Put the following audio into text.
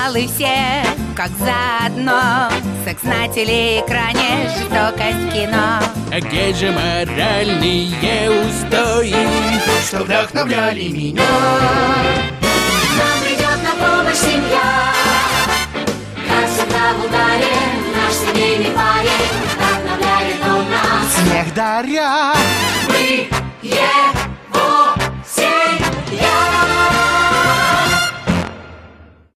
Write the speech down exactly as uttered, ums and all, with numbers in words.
сериалы все, как заодно. Секс на телеэкране, жестокость в кино. А где же моральные устои, что вдохновляли меня? Нам придет на помощь семья. Красота в ударе, наш семейный парень, вдохновляет он нас. Смех даря. Мы, yeah.